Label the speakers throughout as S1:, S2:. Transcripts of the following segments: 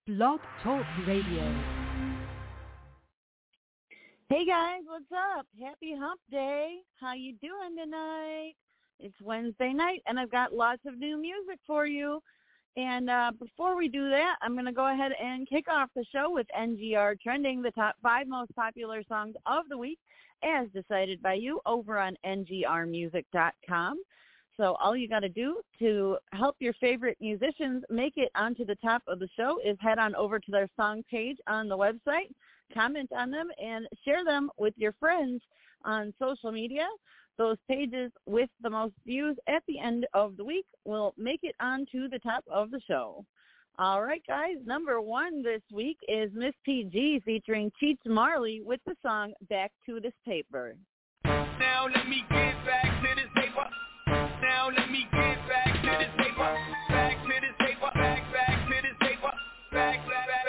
S1: Blog Talk Radio.
S2: Hey guys, what's up? Happy Hump Day. How you doing tonight? It's Wednesday night, and I've got lots of new music for you. And before we do that, I'm going to go ahead and kick off the show with NGR Trending, the top 5 most popular songs of the week, as decided by you over on ngrmusic.com. So all you got to do to help your favorite musicians make it onto the top of the show is head on over to their song page on the website, comment on them, and share them with your friends on social media. Those pages with the most views at the end of the week will make it onto the top of the show. All right, guys, number 1 this week is Miss PG featuring Cheech Marley with the song Back to This Paper.
S3: Now let me get back to this paper. Now let me get back to this paper. Back to this paper. Back to this paper. Back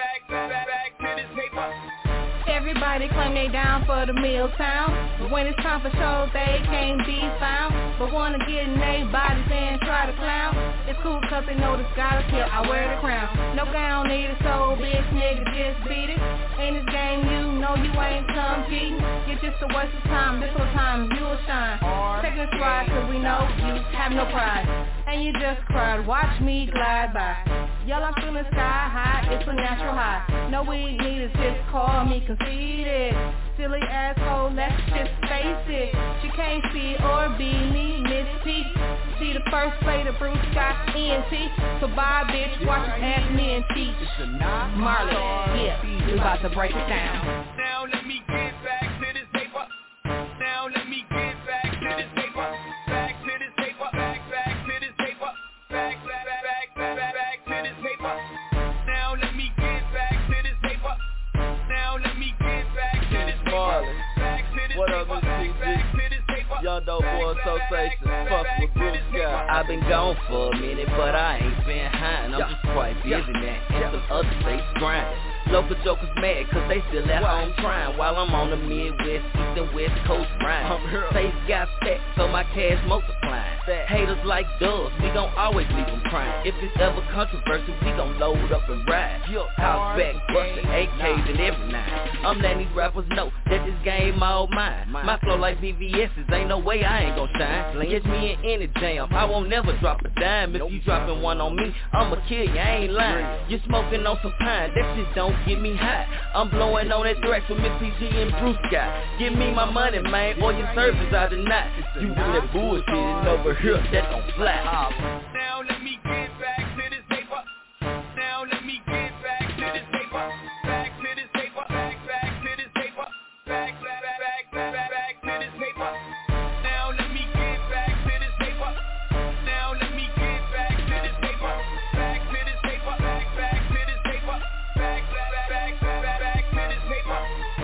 S3: to this paper.
S4: Everybody claim they down for the Milltown, but when it's time for shows, they can't be found. But wanna get in they bodies and try to clown. It's cool cause they know the scholar here, I wear the crown. No gown needed, so bitch nigga just beat it. In this game you know you ain't competing. You're just a waste of time, this whole time you'll shine. Take this ride cause we know you have no pride. And you just cried, watch me glide by. Y'all I'm feeling sky high, it's a natural high. No we need is just call me conceited. Silly asshole, let's just face it. She can't see or be me, Miss P. See the first play to Bruce Scott ENT. So bye bitch, watch her ask me and teach. Marley, yeah, we about to break it down.
S3: Now let me get back to this paper. Now let me get back to this paper. Back to this paper. Back to this paper. Back to this paper. Now let me get back to this paper. Now let me get back to this paper. Back to this
S5: What up,
S3: paper. Back to this paper.
S5: Young Dope Boy Association, fuck with Bruce Scott. I've been gone for a minute, but I ain't been behind. I'm just quite busy now, and some other states grinding. Local jokers mad cause they still at home trying, while I'm on the Midwest, East and West Coast grind. Face got stacked, so my cash multiplying. Haters like doves, we gon' always leave them crying. If it's ever controversial, we gon' load up and ride. House back, bustin', AKs and every nine. I'm letting these rappers know that this game all mine. My flow like VVS's, ain't no way I ain't gon' shine. Catch me in any jam, I won't never drop a dime. If you dropping one on me, I'ma kill you, I ain't lying. You smoking on some pine, that shit don't get me hot. I'm blowing on that threat with Miss PG and Bruce Scott. Give me my money, man, or your service I deny. You do that bullshit over here, that don't fly.
S3: Now let me get back to this paper. Now let me get back to this paper. Back to this paper. Back to this paper. Back to this paper. Now let me get back to this paper. Now let me get back to this paper. Back to this paper. Back to this paper. Back to this paper.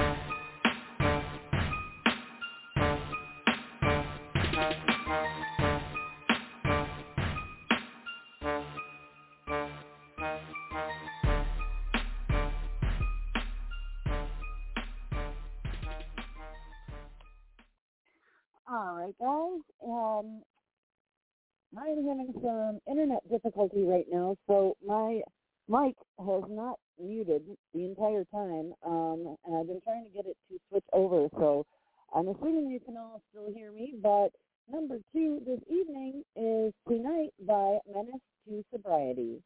S2: All right, guys. I'm having some internet difficulty right now, so my mic has not muted the entire time, and I've been trying to get it to switch over, so I'm assuming you can all still hear me, but number 2 this evening is Tonight by Menace to Sobriety.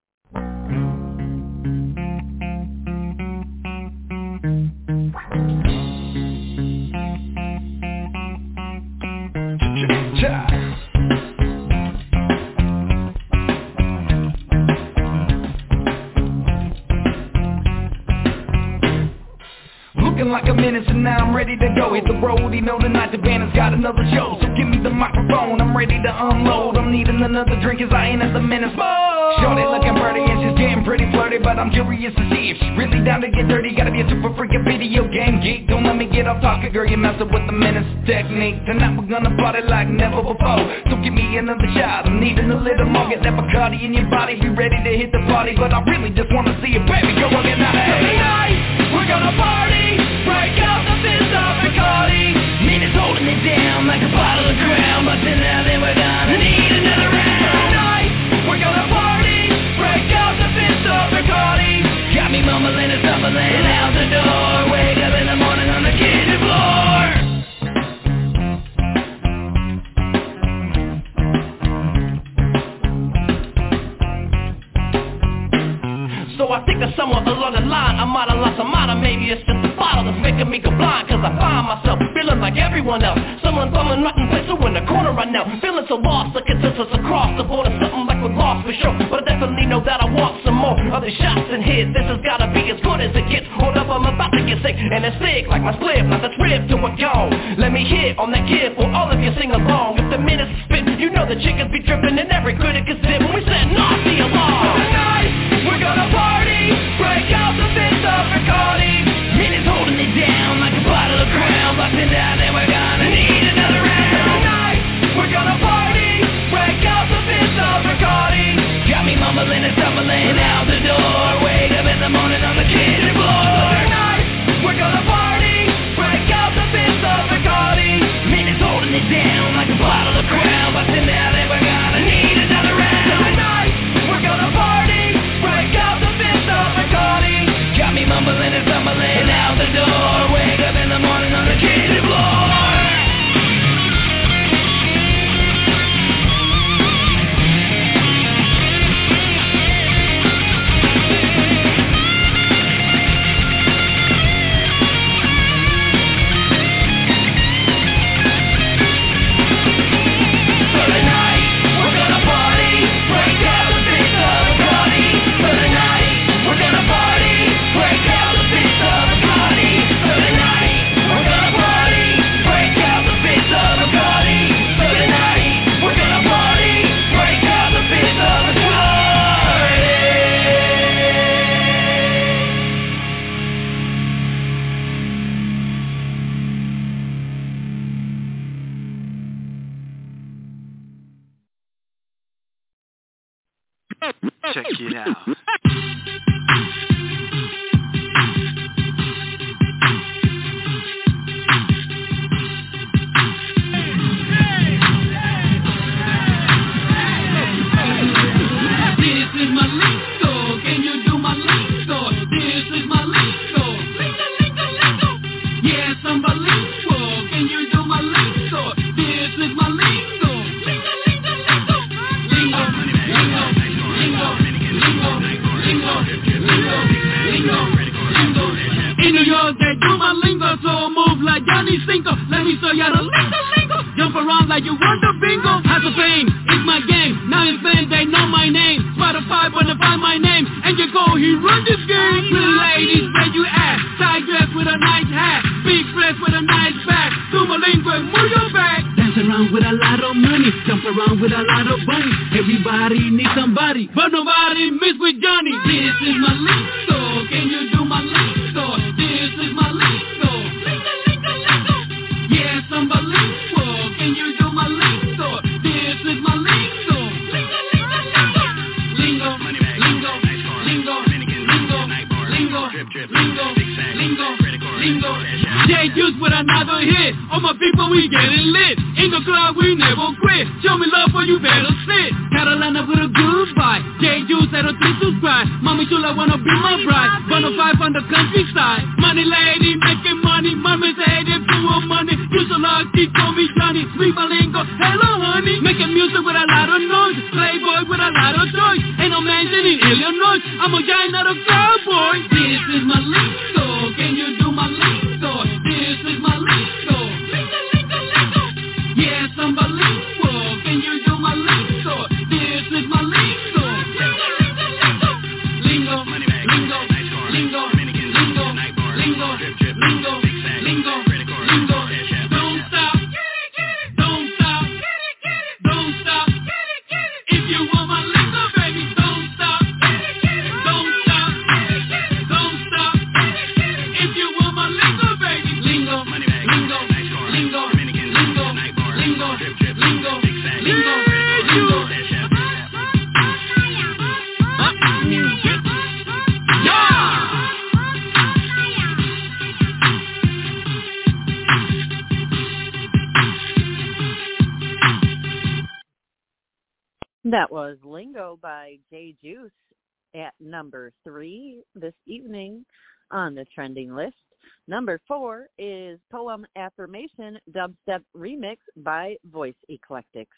S6: Looking like a menace and now I'm ready to go. Hit the road, you know tonight the band has got another show. So give me the microphone, I'm ready to unload. I'm needing another drink as I enter the menace mode. Shorty looking pretty and she's getting pretty flirty, but I'm curious to see if she's really down to get dirty. Gotta be a super freaking video game geek. Don't let me get off talking, girl, you're messing with the menace technique. Tonight we're gonna party like never before. So give me another shot, I'm needing a little more. Get that Bacardi in your body, be ready to hit the party. But I really just wanna see you, baby, go on and out. Tonight, we're gonna party. Break out the fist of Bacardi. Minutes holding me down like a bottle of Crown. But tonight then we're gonna need another round. Tonight, we're gonna party. Break out the fist of Bacardi. mumbling and stumbling out the door. Wake up in the morning on the kitchen floor. So I think of somewhere along the line I might have lost a mind, or maybe it's just a bottle that's making me go blind. Cause I find myself feeling like everyone else, someone bumming rotten pencil in the corner right now. Feeling so lost, looking to us across the border. Something like we're lost for sure, but I definitely know that I want some more of these shots and hits. This has gotta be as good as it gets. Hold up, I'm about to get sick, and it's sick like my spliff, not the trip to a gong. Let me hit on that gift for all of you sing along. If the minutes spin, you know the chickens be dripping and every critic is zip. When we said naughty along. Tonight, we're gonna party, break out the fist of Bacardi. Minutes holding it down like a bottle of Crown. Busting down and we're gonna need another round. Tonight, we're gonna party, break out the fist of Bacardi. Got me mumbling and stumbling out the door. Wake up in the morning on the kitchen floor. Tonight, we're gonna party, break out the fist of Bacardi. Minutes holding it down like a bottle of Crown. Busting down and we're gonna need another round. Tonight, we're gonna party, break out the fist of Bacardi. Got me mumbling and stumbling out the door. Wake up in the morning on the kitchen floor.
S1: Check it out.
S6: This is my lingo, can you do my lingo? This is my lingo, lingo. Yes, I'm bilingual, can you do my lingo? This is my lingo, lingo. In New York, they do my lingo, so move like Johnny Cinco. Let me show ya the lingo. Jump around like you want the bingo. Has a pain, it's my game. Now in Spain, they know my name. Spotify, wanna find my name. And you go, he run this game. Little ladies, where you at? Tight dress with a nice hat. Big dress with a nice back. Do my lingo and move your back. Dance around with a lot of money. Jump around with a lot of money. Everybody needs somebody, but nobody miss with Johnny. This is my lingo. Can you do my lingo? This is my lingo. Lingo. Yes, I'm bilingual. Can you do my lingo? This is my lingo. Lingo. J-Juice with another hit. All my people, we getting lit. In the club, we never quit. Show me love or you better sit. Carolina with a goodbye. J-Juice at a 3 subscribe. Mommy chula wanna be my bride. 105 on the countryside. Money lady making money. Mommy said if you want money, you so lucky, call me Johnny. Sweet Malingo, hello honey. Making music with a lot of noise. Playboy with a lot of joy. Ain't no mansion in Illinois. I'm a guy, not a cowboy. This is my lingo. Can you do my lingo? This is my lingo. Lingo. Yes, I'm bilingual. Can you do my lingo? This is my lingo. Lingo. Don't stop. If you want my lingo, baby, don't stop. Don't stop. If you want my lingo, baby, lingo.
S2: That was Lingo by J-Juice. at number 3 this evening on the trending list. Number 4 is Poem Affirmation Dubstep Remix by Voice Eclectics.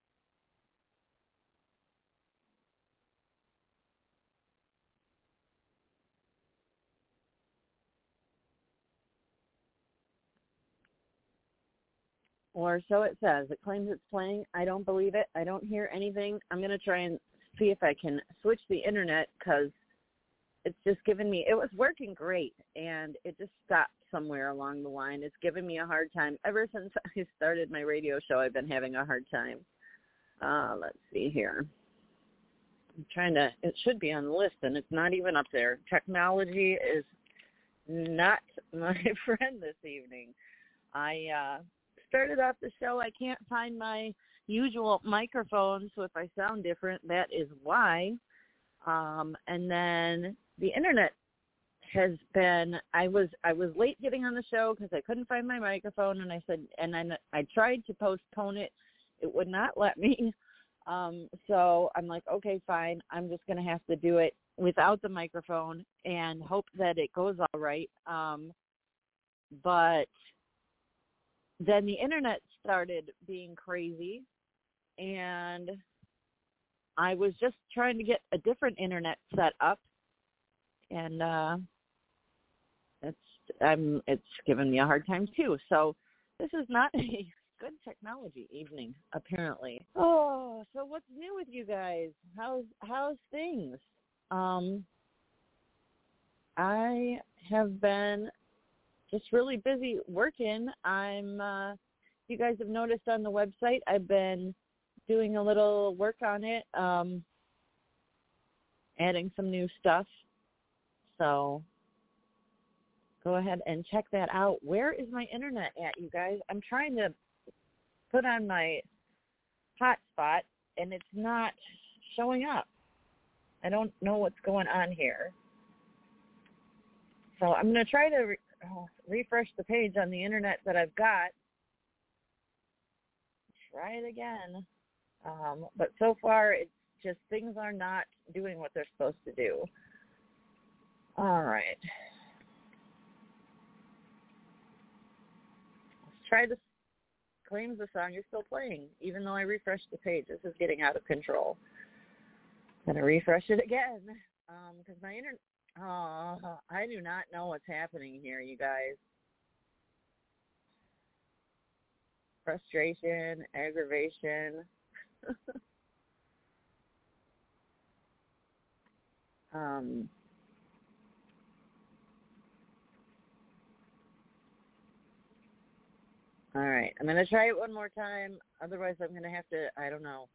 S2: Or so it says. It claims it's playing. I don't believe it. I don't hear anything. I'm going to try and see if I can switch the internet because it's just giving me, it was working great, and it just stopped somewhere along the line. It's given me a hard time. Ever since I started my radio show, I've been having a hard time. Let's see here. I'm trying to, it should be on the list, and it's not even up there. Technology is not my friend this evening. I started off the show. I can't find my usual microphone, so if I sound different, that is why. And then the internet has been, I was late getting on the show because I couldn't find my microphone, and I said, and I tried to postpone it. It would not let me. So I'm like, okay, fine. I'm just going to have to do it without the microphone and hope that it goes all right. But then the internet started being crazy, and I was just trying to get a different internet set up, and it's given me a hard time too. So this is not a good technology evening, apparently. Oh, so what's new with you guys? How's things? I have been just really busy working. You guys have noticed on the website, I've been doing a little work on it, adding some new stuff. So go ahead and check that out. Where is my internet at, you guys? I'm trying to put on my hotspot, and it's not showing up. I don't know what's going on here. So I'm going to try to refresh the page on the internet that I've got. Try it again. But so far, it's just things are not doing what they're supposed to do. All right. Let's try this. Claims the song is still playing, even though I refreshed the page. This is getting out of control. I'm going to refresh it again because my internet... Oh, I do not know what's happening here, you guys. Frustration, aggravation. All right, I'm going to try it one more time. Otherwise, I'm going to have to, I don't know.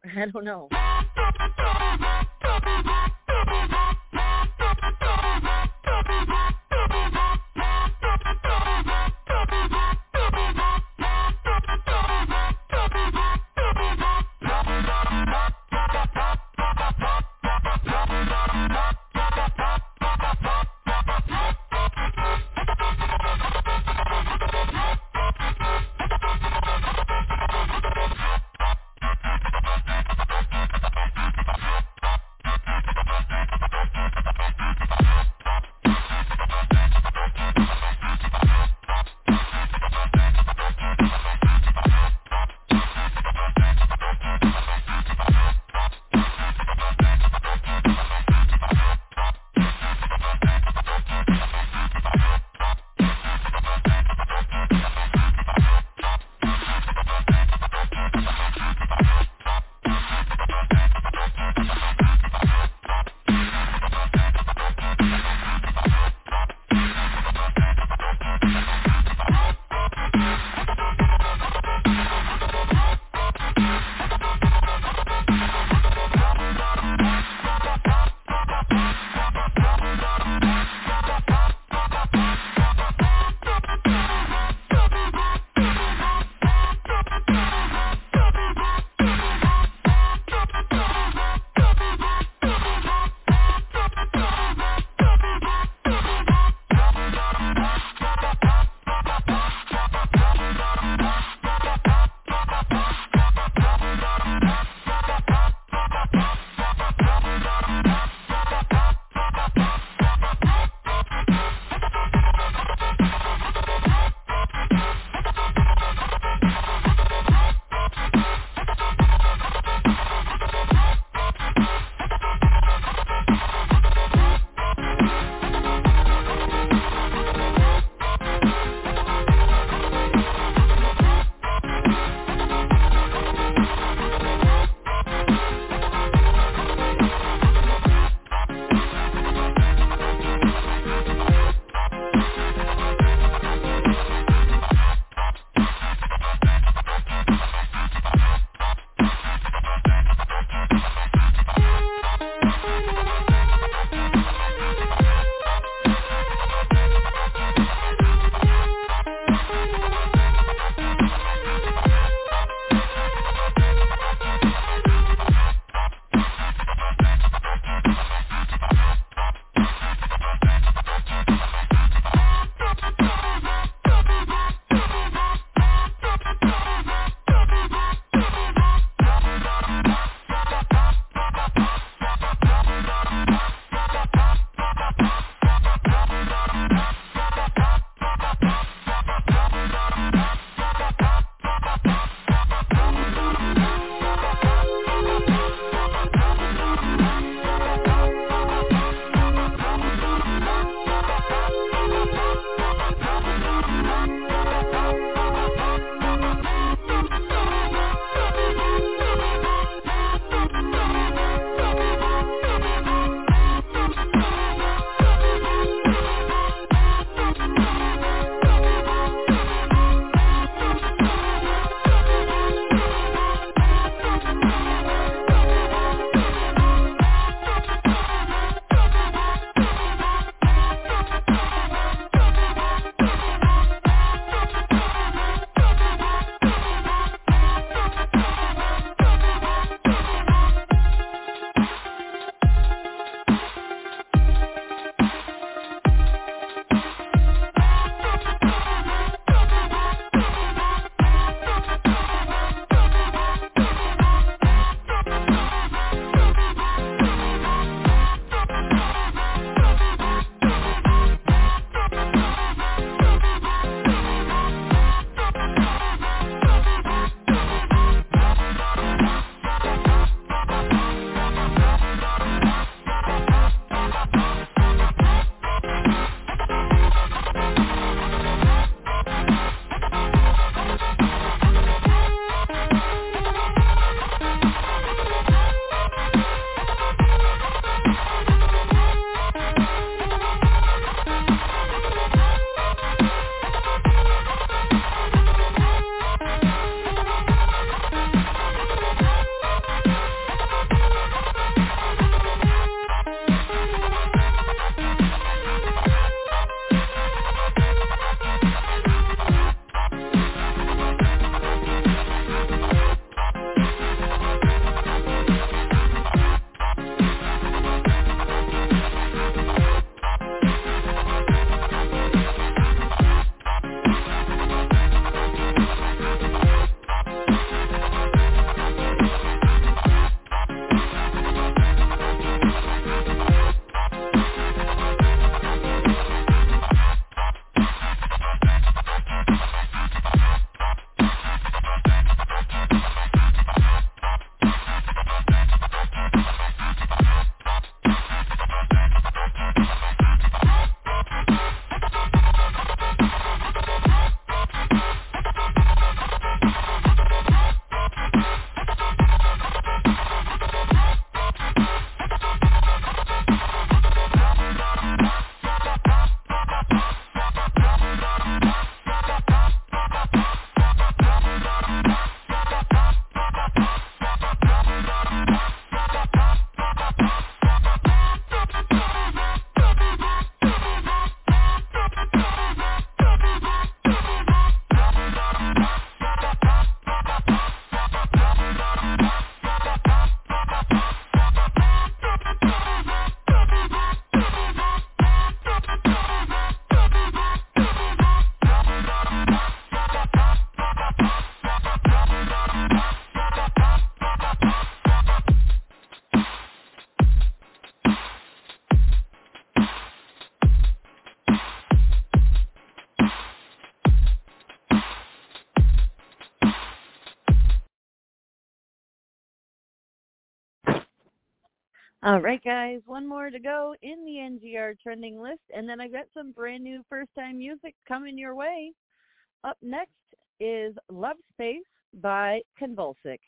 S2: All right, guys, one more to go in the NGR trending list, and then I've got some brand new first-time music coming your way. Up next is Love Space by Convulsic.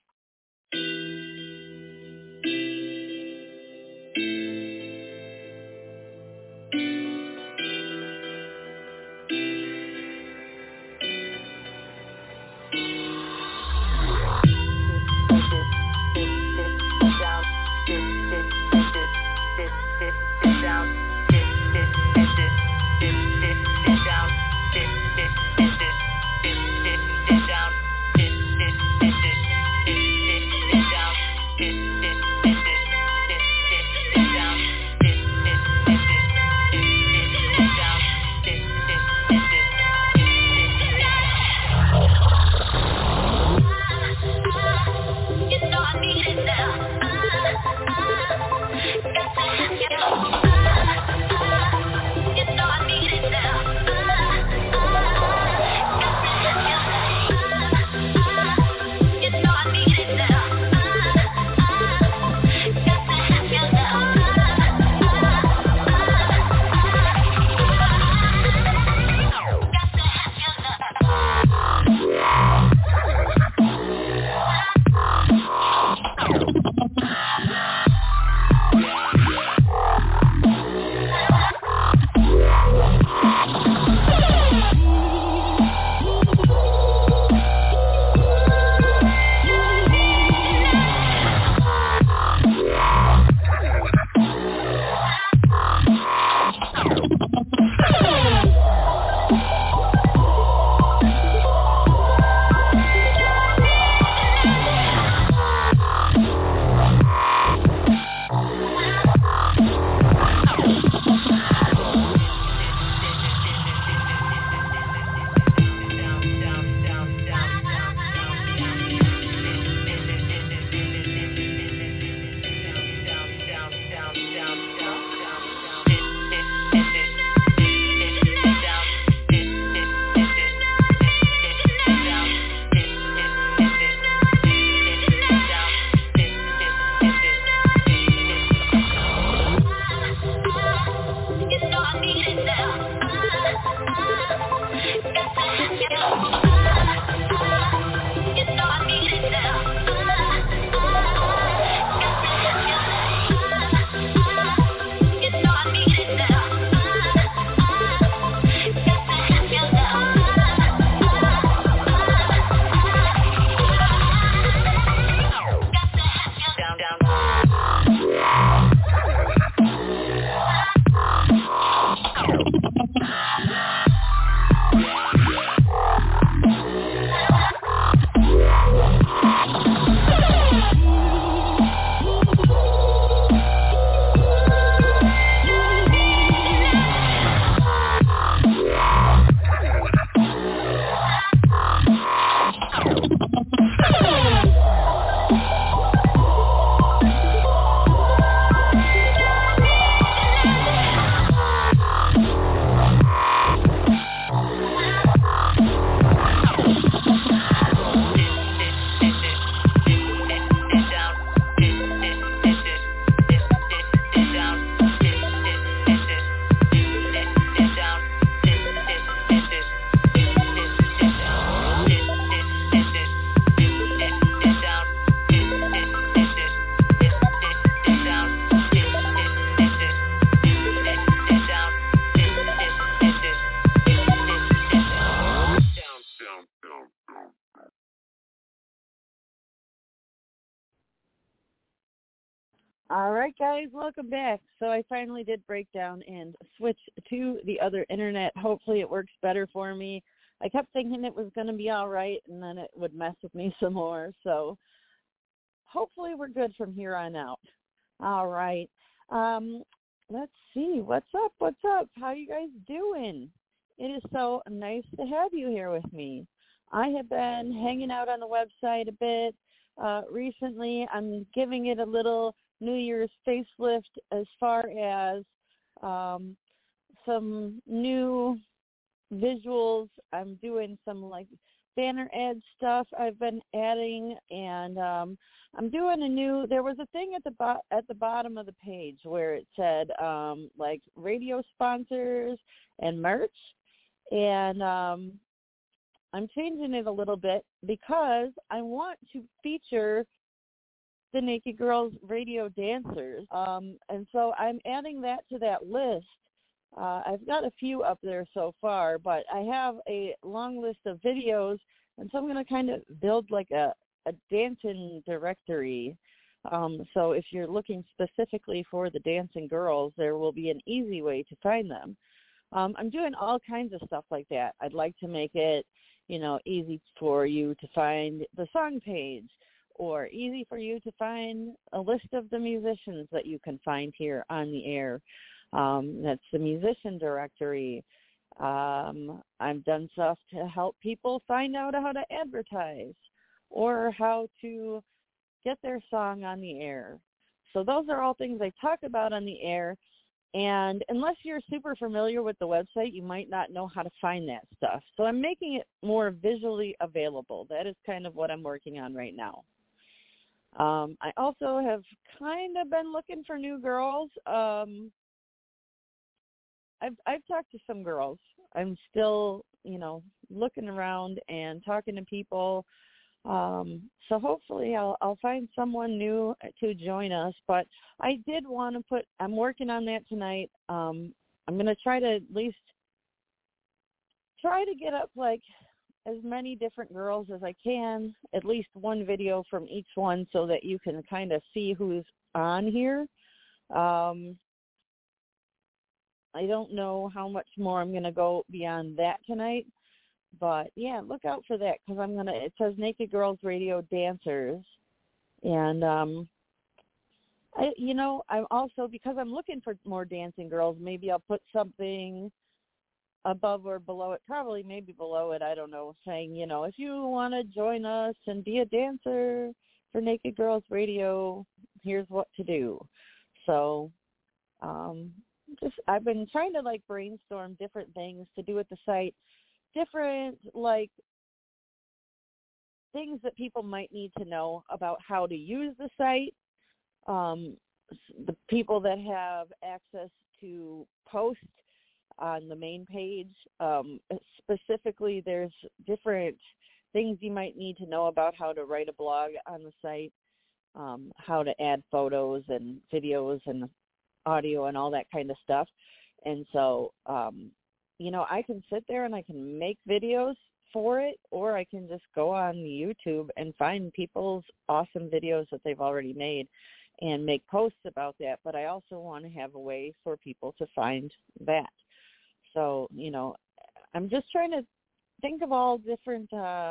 S2: All right, guys, welcome back. So I finally did break down and switch to the other internet. Hopefully it works better for me. I kept thinking it was going to be all right, and then it would mess with me some more. So hopefully we're good from here on out. All right. Let's see. What's up? What's up? How you guys doing? It is so nice to have you here with me. I have been hanging out on the website a bit recently. I'm giving it a little New Year's facelift as far as some new visuals. I'm doing some like banner ad stuff I've been adding, and I'm doing there was a thing at the bottom of the page where it said like radio sponsors and merch, and I'm changing it a little bit because I want to feature the Naked Girls Radio dancers, and so I'm adding that to that list. I've got a few up there so far, but I have a long list of videos, and so I'm going to kind of build like a dancing directory. So if you're looking specifically for the dancing girls, there will be an easy way to find them. I'm doing all kinds of stuff like that. I'd like to make it, easy for you to find the song page, or easy for you to find a list of the musicians that you can find here on the air. That's the musician directory. I've done stuff to help people find out how to advertise or how to get their song on the air. So those are all things I talk about on the air. And unless you're super familiar with the website, you might not know how to find that stuff. So I'm making it more visually available. That is kind of what I'm working on right now. I also have kind of been looking for new girls. I've talked to some girls. I'm still, looking around and talking to people. So hopefully I'll find someone new to join us. But I did want to I'm working on that tonight. I'm going to try to at least get up like as many different girls as I can, at least one video from each one so that you can kind of see who's on here. I don't know how much more I'm going to go beyond that tonight, but yeah, look out for that because it says Naked Girls Radio Dancers. And, I'm also, because I'm looking for more dancing girls, maybe I'll put something above or below it, probably maybe below it, I don't know, saying, if you want to join us and be a dancer for Naked Girls Radio, here's what to do. So, I've been trying to brainstorm different things to do with the site, different things that people might need to know about how to use the site. The people that have access to post on the main page, specifically, there's different things you might need to know about how to write a blog on the site, how to add photos and videos and audio and all that kind of stuff. And so, I can sit there and I can make videos for it, or I can just go on YouTube and find people's awesome videos that they've already made and make posts about that. But I also want to have a way for people to find that. So, I'm just trying to think of all different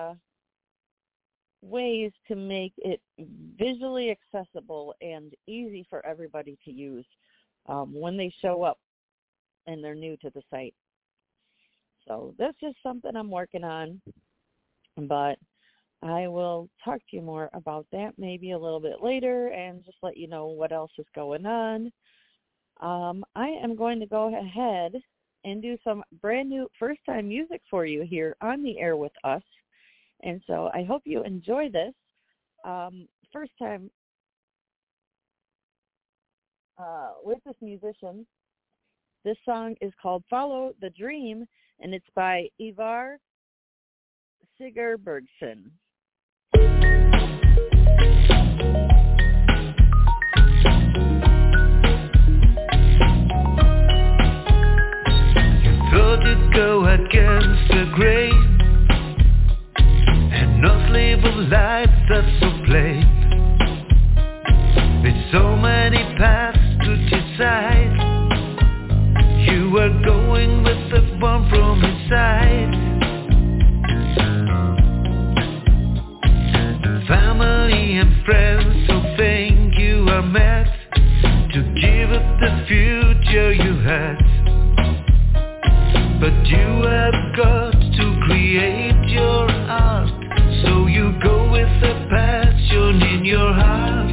S2: ways to make it visually accessible and easy for everybody to use when they show up and they're new to the site. So that's just something I'm working on, but I will talk to you more about that maybe a little bit later and just let you know what else is going on. I am going to go ahead and do some brand new first-time music for you here on the air with us. And so I hope you enjoy this. First time with this musician. This song is called Follow the Dream, and it's by Ivar Sigurbergsson.
S1: Thought you'd go against the grain and not live a life that's so plain, with so many paths to decide. You were going with the one from inside. Family and friends who think you are meant to give up the future you had. But you have got to create your art, so you go with the passion in your heart.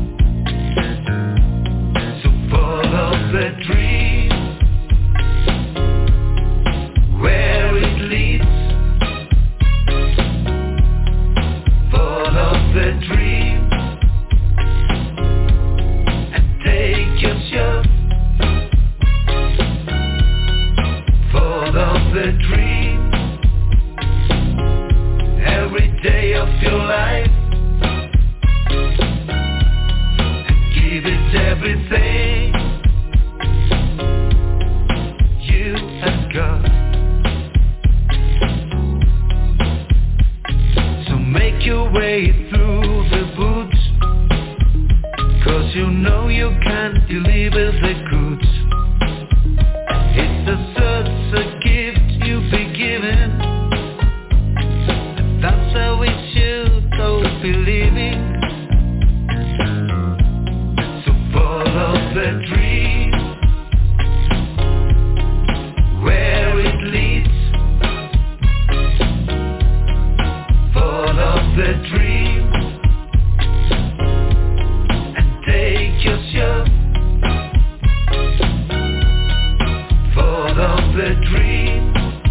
S1: So follow the dream, where it leads. got. So make your way through the woods, 'cause you know you can't deliver the goods. It's such a gift you've been given, and that's how it should all be living. So follow the dream, where it leads. Follow the dream and take your shot. Follow the dream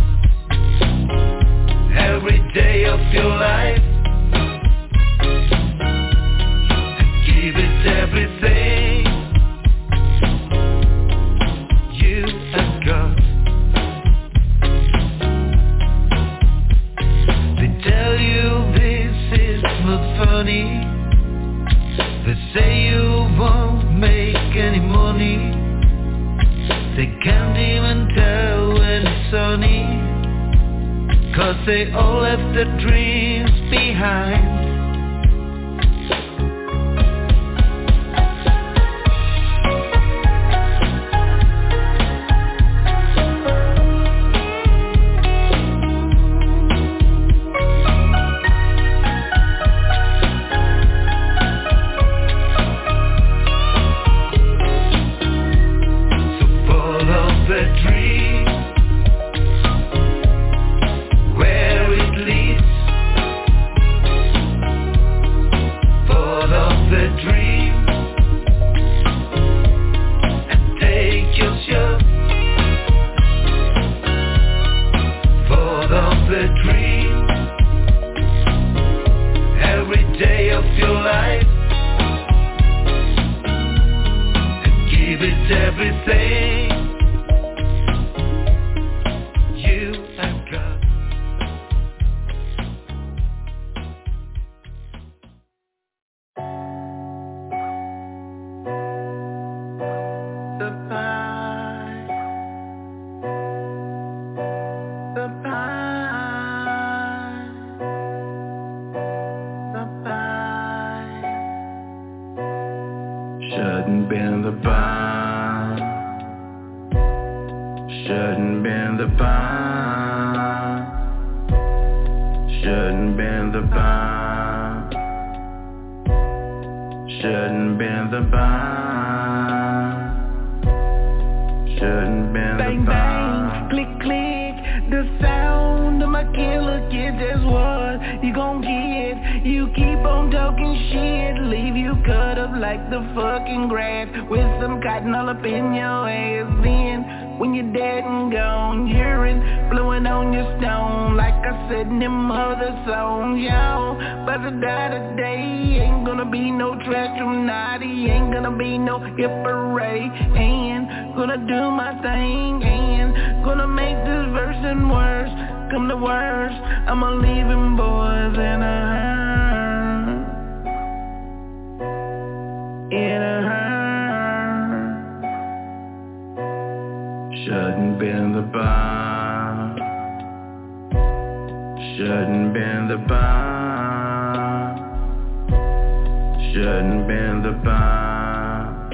S1: every day of your life, and give it everything you have got. They tell you this is not funny, they say you won't make any money, they can't even tell when it's sunny, 'cause they all left their dreams behind. So follow the dream, where it leads. Follow the dream and take your shot. Follow the dream every day of your life, and give it everything you have got. The pie, the pie, the pie. Shouldn't been the pie, shouldn't been the pie, shouldn't been the pie, shouldn't been the pie, shouldn't been the
S6: Bang,
S1: pie.
S6: bang, click, click, the sound of my killer kid, that's what you gon' get. You keep on talking shit, leave you cut up like the fucking grass, with some cotton all up in your ass. Then, when you're dead and gone, urine blowing on your stone, like I said in them other songs, yo. But to die today, ain't gonna be no trash from naughty, ain't gonna be no hip parade, and gonna do my thing, and gonna make this verse and worse come to worse. I'ma leave them boys in a hurt, in a hurt.
S1: Shouldn't been the bar, shouldn't been the bar, shouldn't been the bar,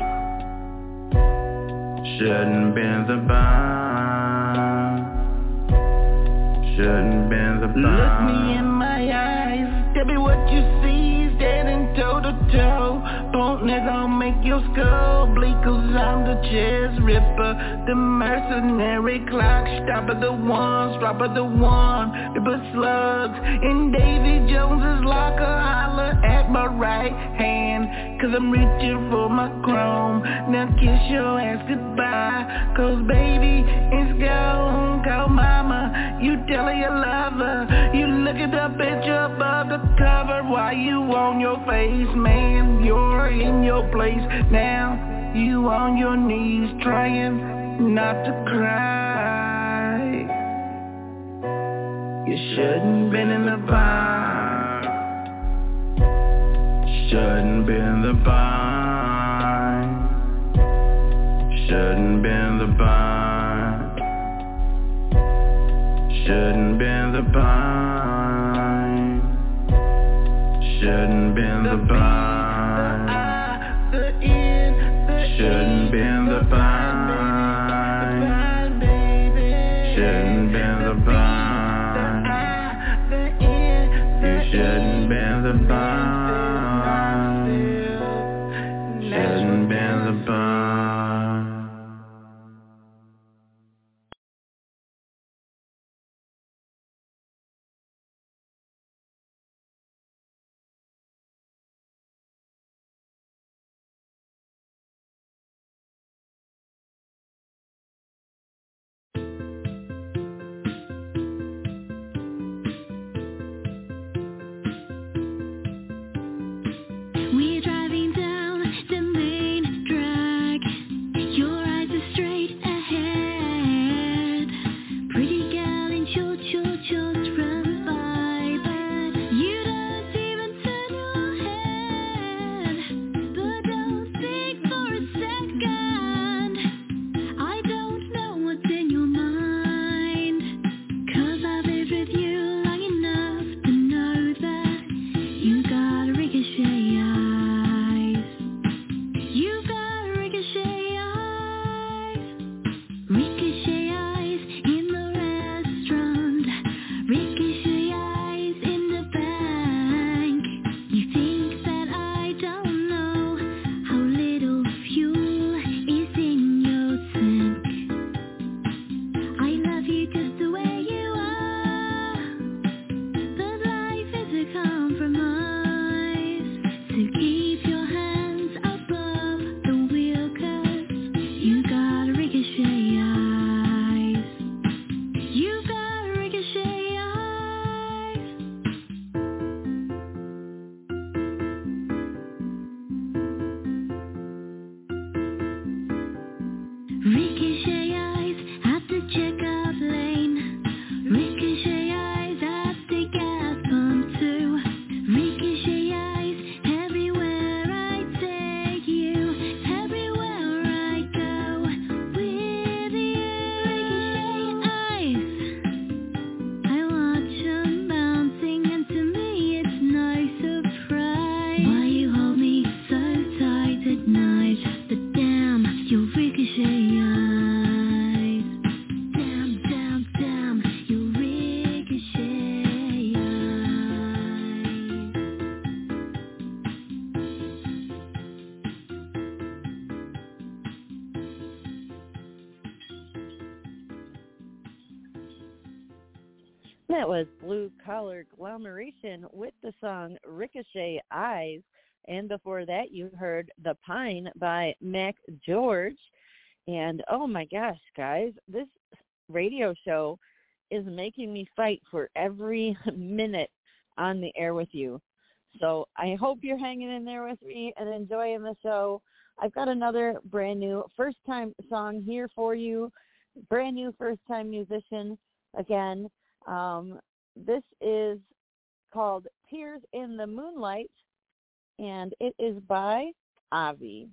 S1: shouldn't been the bar, shouldn't been the bar.
S6: Look me in my eyes, tell me what you see, standing toe to toe. Won't nigga make your skull bleed, 'cause I'm the chest ripper, the mercenary clock stopper, the one, stopper, the one that put slugs in Davy Jones's locker. Holler at my right hand, 'cause I'm reaching for my chrome. Now kiss your ass goodbye, 'cause baby, it's gone. Call mama, you tell her you love her. You look at the picture above the cover while you on your face, man. You're in your place now. You on your knees trying not to cry. You shouldn't been in the bar, shouldn't been in the bar, shouldn't been in the bar,
S1: Shouldn't been the pine. Shouldn't been the pine. Shouldn't been the pine. Shouldn't been the pine. You shouldn't been the pine. Shouldn't been the pine.
S7: We're driving down the main drag. Your eyes are straight ahead. Pretty girl in short shorts run by, but you don't even turn your head. But don't speak for a second. I don't know what's in your mind, 'cause I've lived with you long enough to know that you got ricochet eyes. You got ricochet eyes. Ricochet eyes in the restaurant. Ricochet eyes in the bank. You think that I don't know how little fuel is in your tank. I love you just the way you are, but life is a compromise. So keep your hands above the wheel, 'cause you got ricochet eyes. You got ricochet eyes. Ricochet eyes at the checkout lane. Ricochet eyes at the gas pump too. Ricochet eyes everywhere I take you. Everywhere I go with you. Ricochet eyes. I watch 'em bouncing, and to me it's no surprise why you hold me so tight at night. But damn, your ricochet eyes. Damn, damn, damn, your ricochet eyes.
S2: That was Blue Collar Agglomeration with the song Ricochet Eyes. And before that, you heard The Pine by Mac George. And oh my gosh, guys, this radio show is making me fight for every minute on the air with you. So I hope you're hanging in there with me and enjoying the show. I've got another brand new first-time song here for you. Brand new first-time musician again. This is called Tears in the Moonlight, and it is by Avi.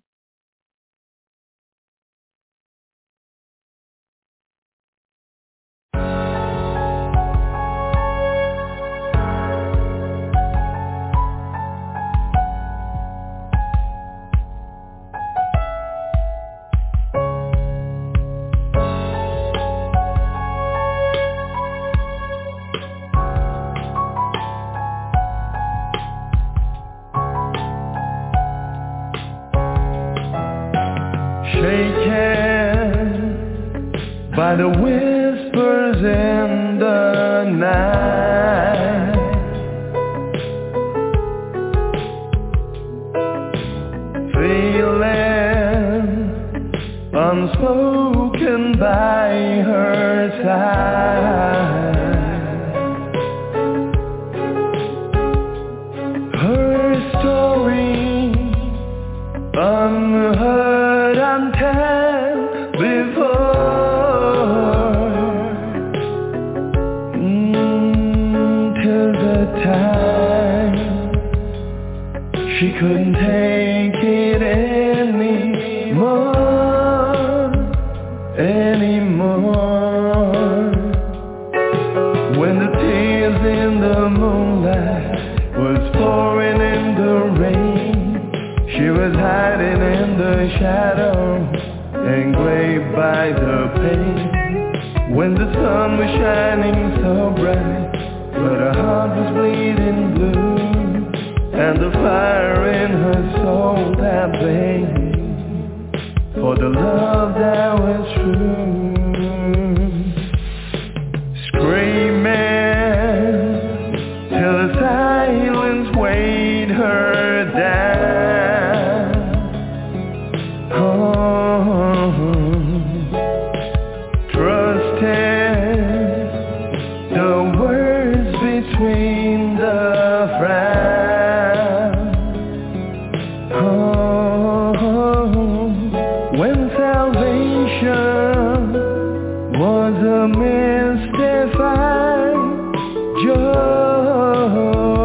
S1: Shaken by the whispers in the night, feeling unspoken by her side. Her story unheard until before, till the time she couldn't take it anymore. sun was shining so bright, but her heart was bleeding blue, and the fire in her soul that blazed for the love that was true. Screaming till the silence weighed her down. Trusting the words between the frown. When salvation was a mystified joy.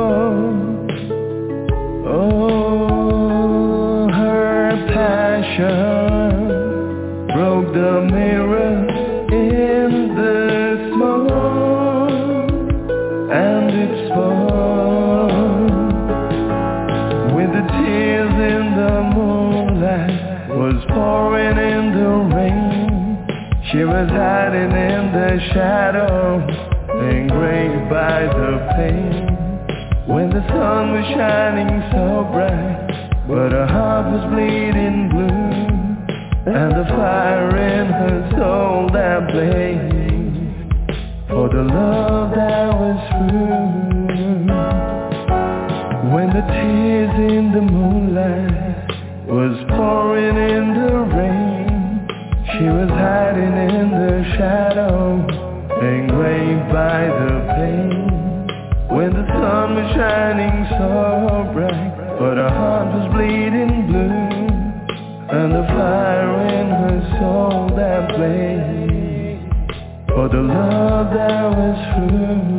S1: Oh, her passion broke the mirror in the smoke, and it spoke with the tears in the moonlight was pouring in the rain. She was hiding in the shadow, engraved by the pain. When the sun was shining so bright, but her heart was bleeding blue, and the fire in her soul that blazed for the love that was true. When the tears in the moonlight was pouring in the rain, she was hiding in the shadow, engraved by the pain. When the sun was shining so bright, but her heart was bleeding blue, and the fire in her soul that blazed for the love that was true.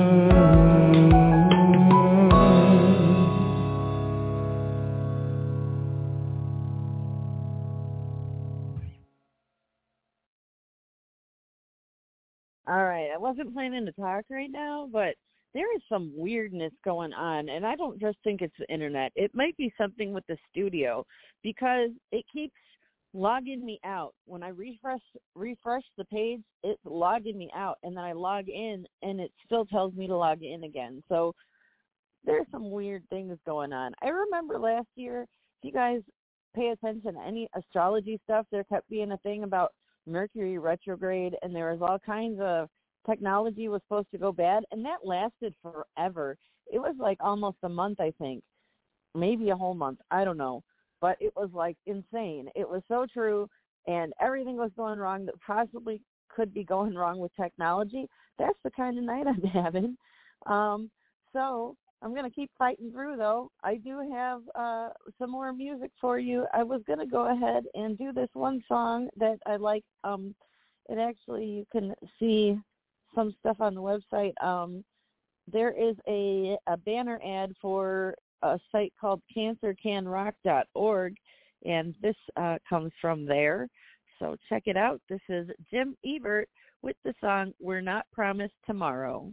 S2: All right, I wasn't planning to talk right now, but there is some weirdness going on, and I don't just think it's the internet. It might be something with the studio, because it keeps logging me out. When I refresh the page, it's logging me out, and then I log in, and it still tells me to log in again. So there's some weird things going on. I remember last year, if you guys pay attention to any astrology stuff, there kept being a thing about Mercury retrograde, and there was all kinds of technology was supposed to go bad, and that lasted forever. It was like almost a month, I think, maybe a whole month, I don't know, but it was like insane. It was so true, and everything was going wrong that possibly could be going wrong with technology. That's the kind of night I'm having. So I'm going to keep fighting through, though. I do have some more music for you. I was going to go ahead and do this one song that I like. It actually, you can see some stuff on the website. There is a banner ad for a site called cancercanrock.org, and this comes from there. So check it out. This is Jim Ebert with the song We're Not Promised Tomorrow.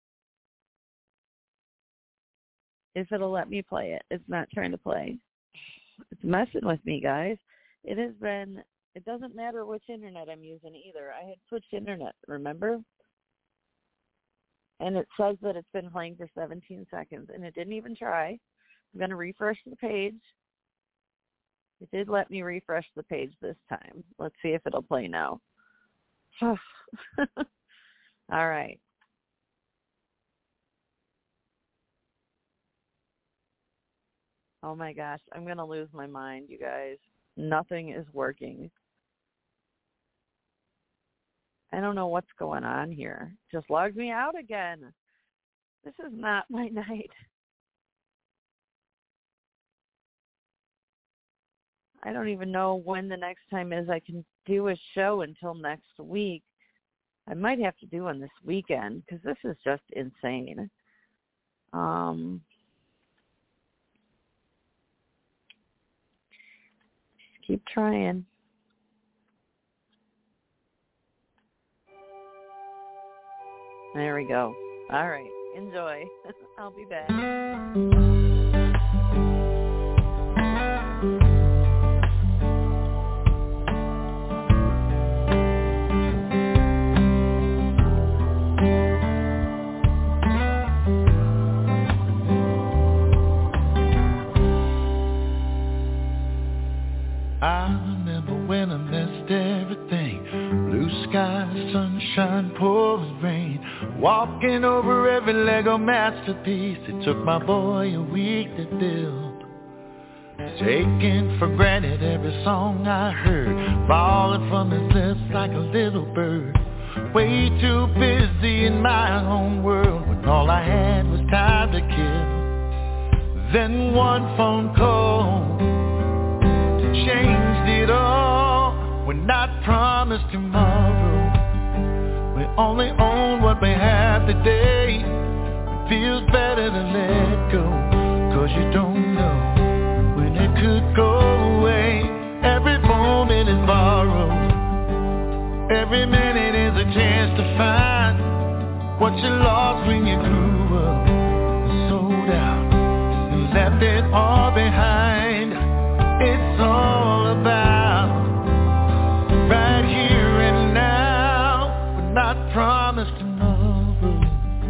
S2: If it'll let me play it. It's not trying to play. It's messing with me, guys. It doesn't matter which internet I'm using either. I had switched internet, remember? And it says that it's been playing for 17 seconds, and it didn't even try. I'm going to refresh the page. It did let me refresh the page this time. Let's see if it'll play now. All right. Oh, my gosh. I'm going to lose my mind, you guys. Nothing is working. I don't know what's going on here. Just logged me out again. This is not my night. I don't even know when the next time is I can do a show until next week. I might have to do one this weekend because this is just insane. Keep trying. There we go. All right. Enjoy. I'll be back.
S1: pouring rain, walking over every Lego masterpiece. It took my boy a week to build, taking for granted every song I heard, falling from his lips like a little bird. Way too busy in my own world when all I had was time to kill. Then one phone call changed it all. We're not promised tomorrow. We only own what we have today. It feels better to let go, 'cause you don't know when it could go away. Every moment is borrowed. Every minute is a chance to find what you lost when you grew up, sold out, and left it all behind. It's all about right here and now. We're not promised tomorrow.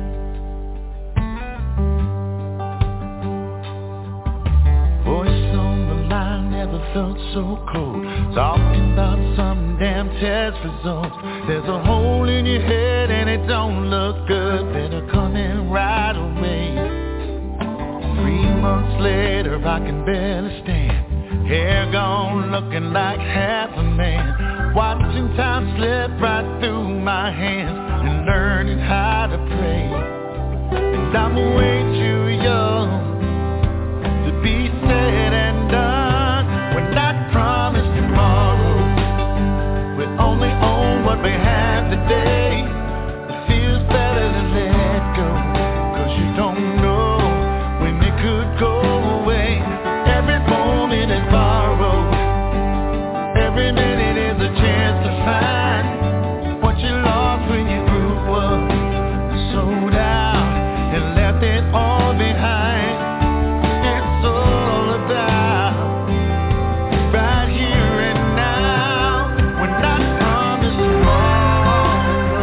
S1: Voice on the line never felt so cold, talking about some damn test results. There's a hole in your head and it don't look good. Better come in right away. 3 months later I can barely stand, hair gone looking like half a man. Watching time slip right through my hands and learning how to pray. And I'm way too young to be said and done. We're not promised tomorrow. We only own what we have today. It feels better to let go, 'cause you don't know when it could go away. Every moment is borrowed. Every minute is a chance to find what you lost when you grew up, sold out, and left it all behind. It's all about right here and now. We're not promised tomorrow.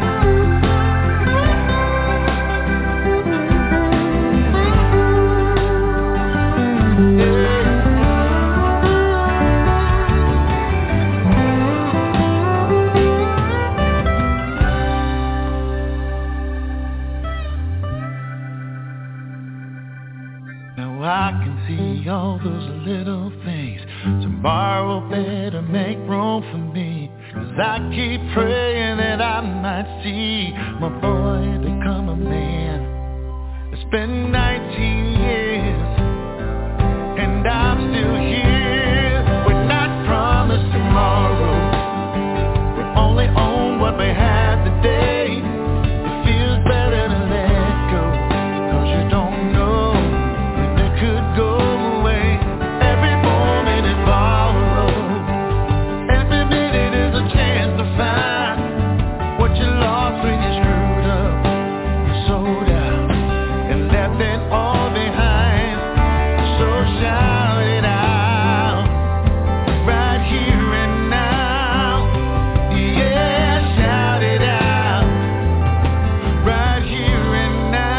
S1: Now I can see all those little things. Tomorrow better make room for me, 'cause I keep praying that I might see my boy become a man. It's been 19 years and I'm still here. We're not promised tomorrow. We only own what we have today. It feels better to let go, 'cause you don't know when it could go away. Every moment is borrowed. Every minute is a chance to find what you lost when you screwed up, you sold out, and left it all behind. So shout it out, right here and now. Yeah, shout it out, right here and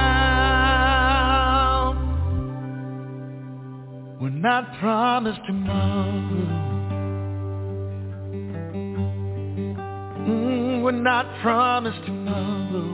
S1: now. We're not promised tomorrow. We're not promised tomorrow.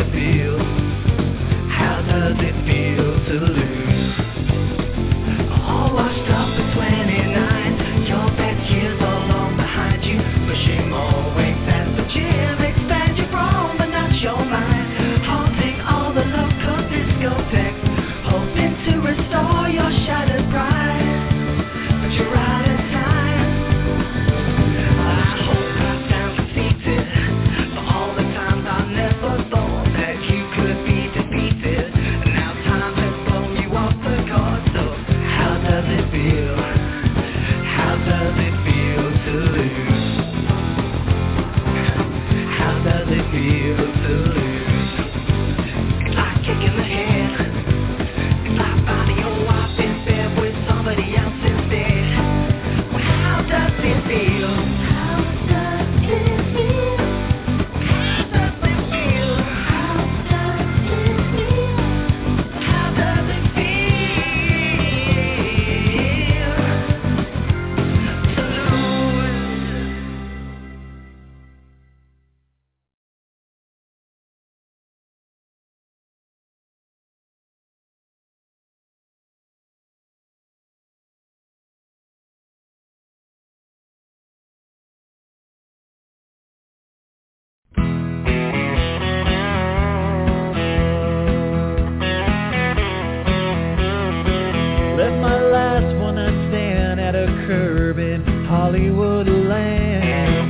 S1: it feel? How does it feel to lose? All washed up at 29, your best years all on behind you. Pushing more weight at the gym, expand your brawn but not your mind. Haunting all the local discotheques, hoping to restore your shattered pride. But you're out of time. I hope I sound defeated for all the times I never thought that you could be defeated. Now time has blown you off the course. So how does it feel? How does it feel to lose? How does it feel to lose? It's like kicking the head. It's like finding your wife in bed with somebody else instead. Well, how does it feel? How does it feel? How does it feel? How does it feel? How does it feel to lose?
S8: Left my last one night stand at a curb in Hollywood land.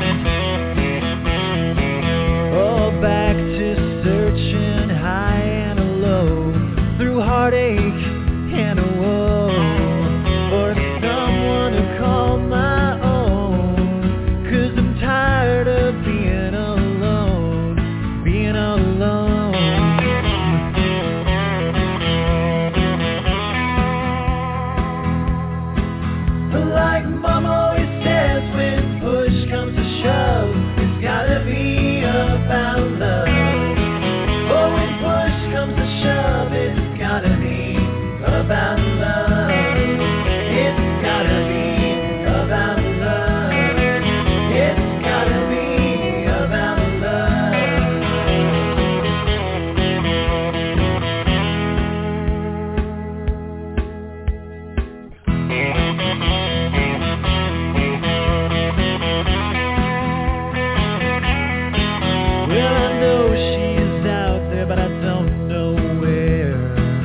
S8: Oh, back to searching high and low through heartache and woe for someone to call my own. 'Cause I'm tired of being alone, being alone. But like Mom always says, when push comes to shove, it's gotta be about love. Oh, when push comes to shove, it's gotta be about love. It's gotta be about love. It's gotta be about Well, I know she is out there, but I don't know where.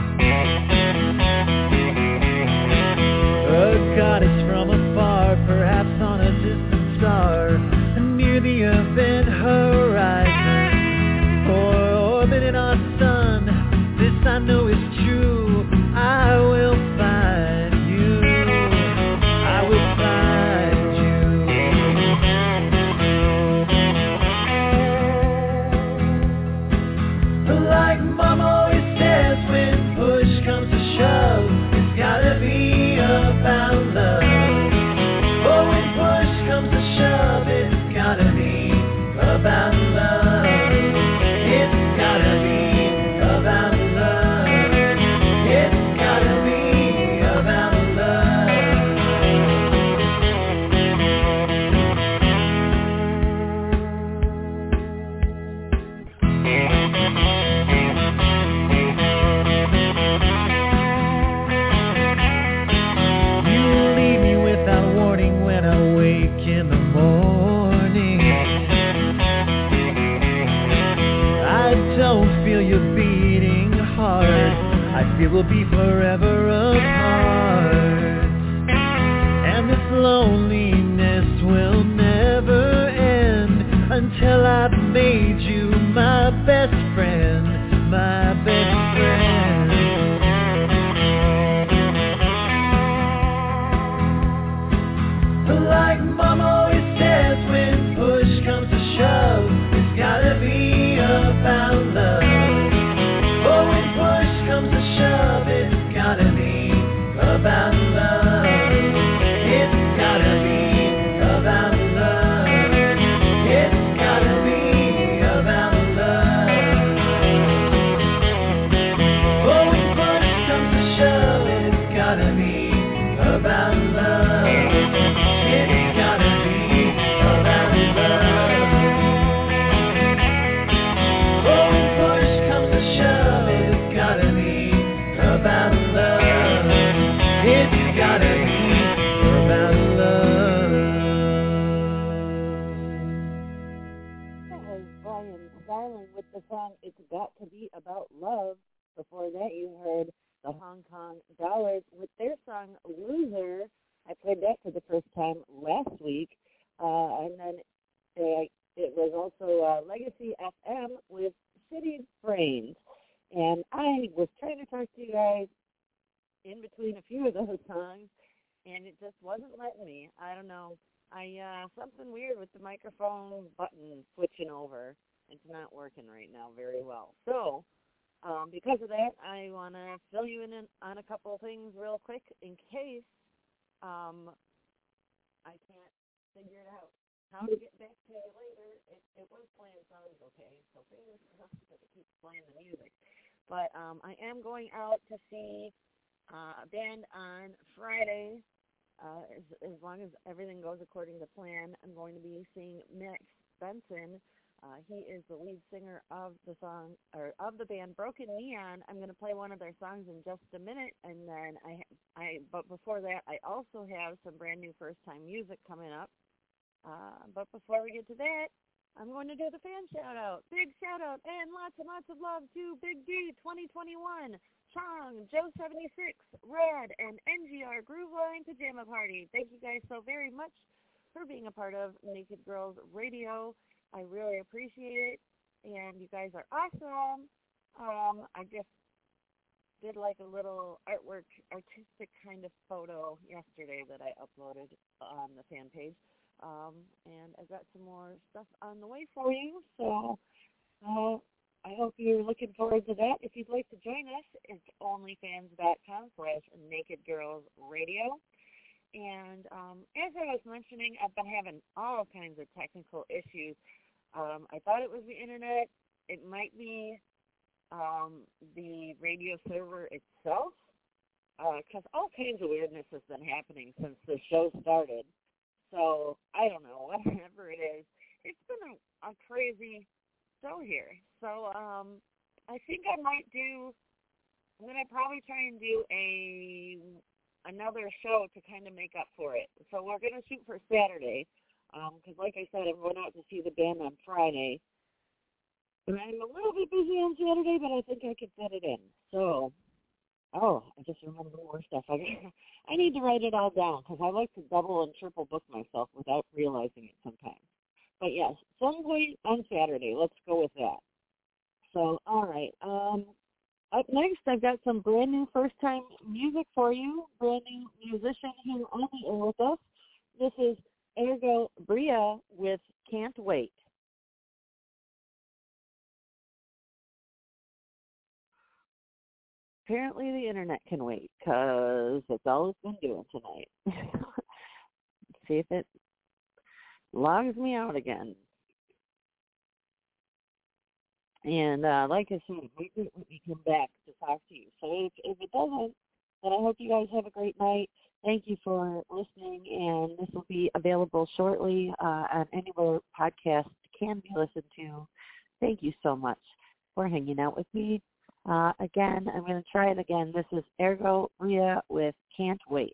S8: A goddess from afar, perhaps on a distant star, near the event horizon, or orbiting our sun. This I know is true. I will find you. I will find you. But like Mom always says, when push comes to shove, it's gotta be about love. Oh, when push comes to shove, it's gotta be about love. It's gotta be about love. It's gotta be about love. You leave me without warning when I wake in the morning. I don't feel you beating hard. I feel we'll be forever apart. And this loneliness will never end until I've made you my best friend, my best friend. But like Mom always says, when push comes to shove, it's gotta be about love. Oh, when push comes to shove, it's gotta be about love. It's gotta be about love. It's gotta be about love. Oh, when push comes to shove, it's gotta be about love. It's gotta be about love. Oh, when
S2: song, It's Got to Be About Love. Before that, you heard the Hong Kong Dollars with their song, Loser. I played that for the first time last week. And then it was also Legacy FM with City Brains. And I was trying to talk to you guys in between a few of those songs, and it just wasn't letting me. I don't know. Something weird with the microphone button switching over. It's not working right now very well. So, because of that, I want to fill you in on a couple of things real quick in case I can't figure it out. How to get back to you later. It was playing songs okay, so fingers crossed that it keeps playing the music. But I am going out to see a band on Friday. As long as everything goes according to plan, I'm going to be seeing Max Benson. He is the lead singer of the the band Broken Neon. I'm going to play one of their songs in just a minute, and then but before that, I also have some brand new first-time music coming up. But before we get to that, I'm going to do the fan shout-out. Big shout-out and lots and lots of love to Big D 2021, Chong, Joe76, Red, and NGR Groove Line Pajama Party. Thank you guys so very much for being a part of Naked Girls Radio. I really appreciate it, and you guys are awesome. I just did like a little artistic kind of photo yesterday that I uploaded on the fan page. And I've got some more stuff on the way for you, so I hope you're looking forward to that. If you'd like to join us, it's onlyfans.com/NakedGirlsRadio. And as I was mentioning, I've been having all kinds of technical issues. I thought it was the internet. It might be the radio server itself, because all kinds of weirdness has been happening since the show started. So, I don't know, whatever it is. It's been a crazy show here. So, I think I'm going to probably try and do another show to kind of make up for it. So, we're going to shoot for Saturday, because like I said, I'm going out to see the band on Friday. And I'm a little bit busy on Saturday, but I think I could fit it in. So, I just remembered more stuff. I need to write it all down because I like to double and triple book myself without realizing it sometimes. But yes, some point on Saturday. Let's go with that. So, all right. Up next, I've got some brand new first-time music for you. Brand new musician here on the air with us. This is Ergo Bria with Can't Wait. Apparently the internet can wait, because that's all it's been doing tonight. See if it logs me out again. And like I said, wait when we come back to talk to you. So if it doesn't, then I hope you guys have a great night. Thank you for listening, and this will be available shortly on anywhere podcasts can be listened to. Thank you so much for hanging out with me. Again, I'm going to try it again. This is Ergo Bria with Can't Wait.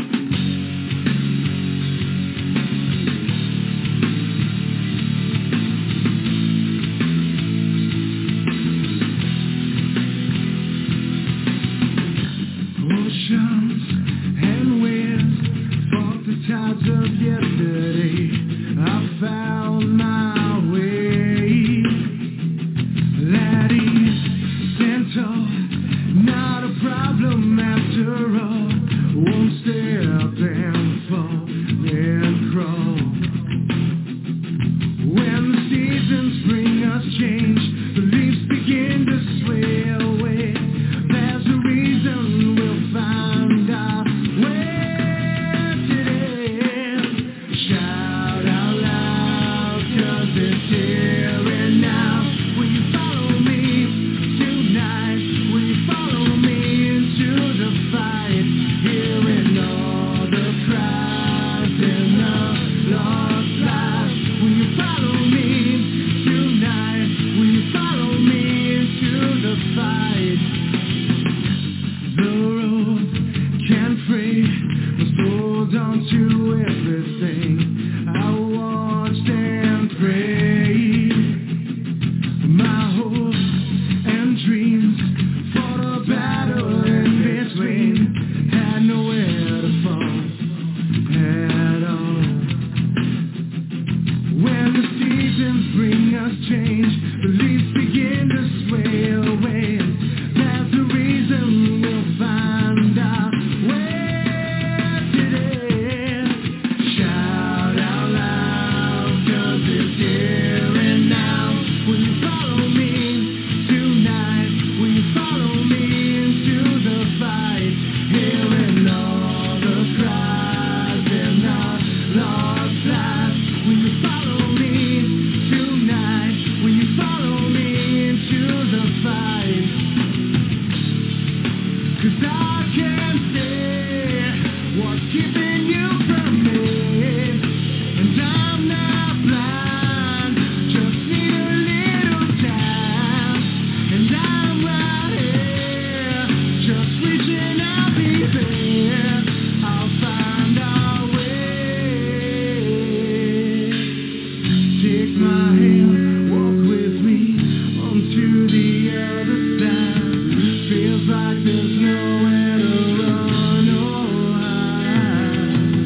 S9: Feels like there's nowhere to run or hide.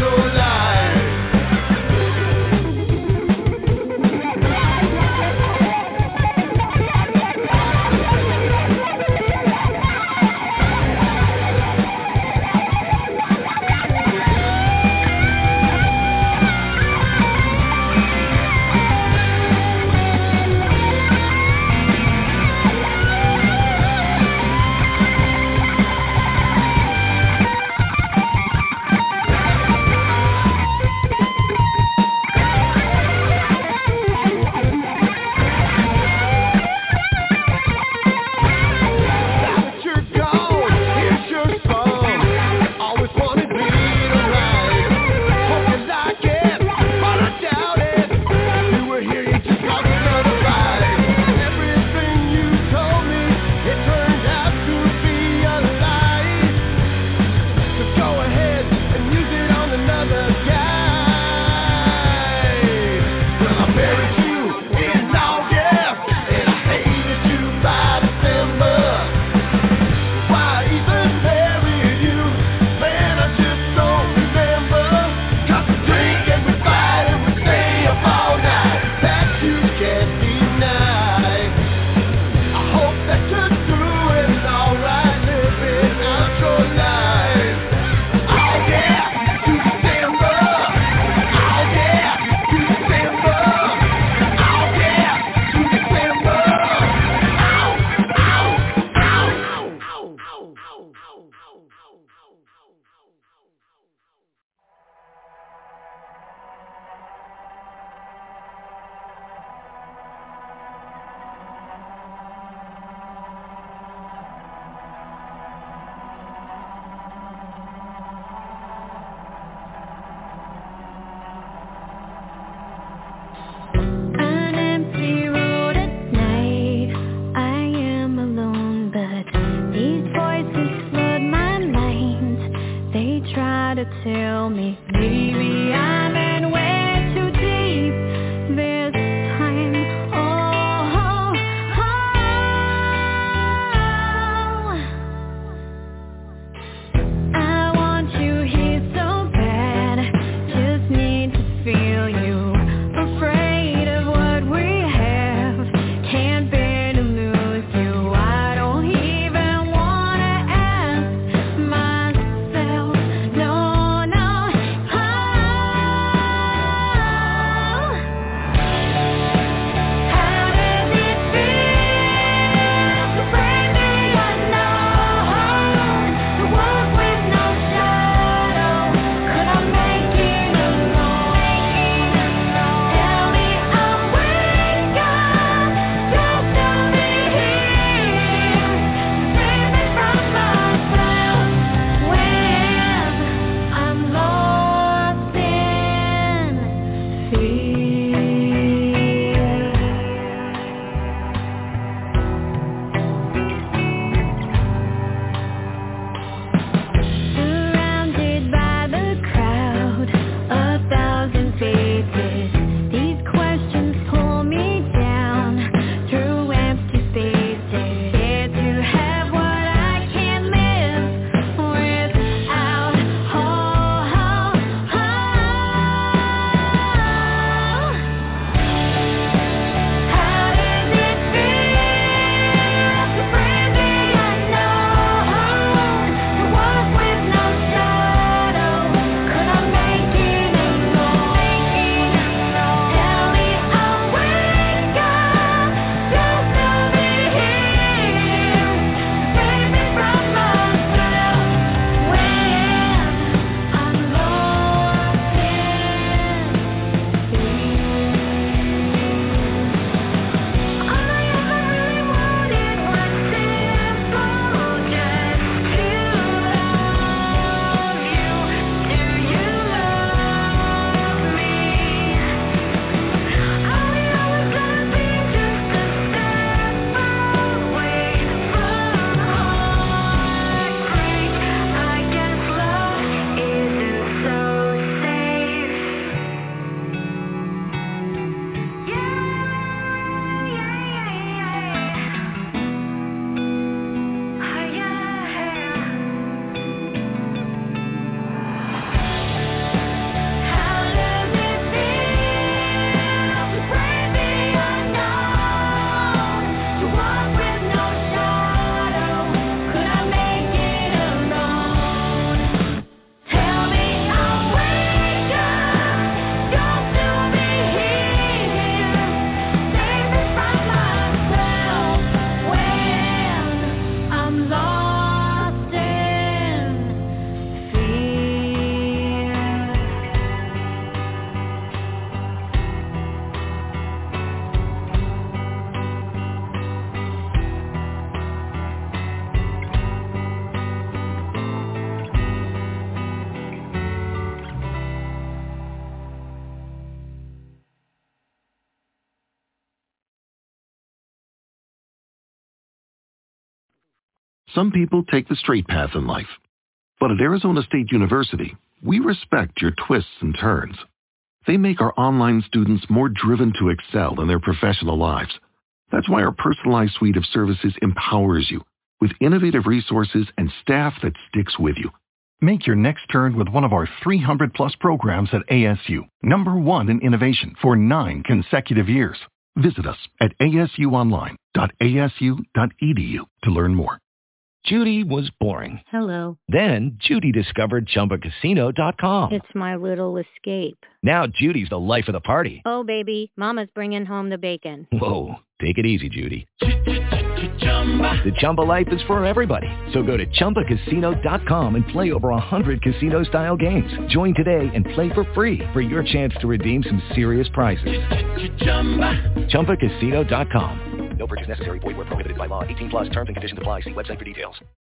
S1: your life.
S9: Some people take the straight path in life. But at Arizona State University, we respect your twists and turns. They make our online students more driven to excel in their professional lives. That's why our personalized suite of services empowers you with innovative resources and staff that sticks with you. Make your next turn with one of our 300-plus programs at ASU, #1 in innovation for 9 consecutive years. Visit us at asuonline.asu.edu to learn more.
S10: Judy was boring.
S11: Hello.
S10: Then Judy discovered ChumbaCasino.com.
S11: It's my little escape.
S10: Now Judy's the life of the party.
S11: Oh, baby, mama's bringing home the bacon.
S10: Whoa, take it easy, Judy. The Chumba life is for everybody. So go to ChumbaCasino.com and play over 100 casino-style games. Join today and play for free for your chance to redeem some serious prizes. ChumbaCasino.com.
S12: No purchase necessary. Void where prohibited by law. 18+ terms and conditions apply. See website for details.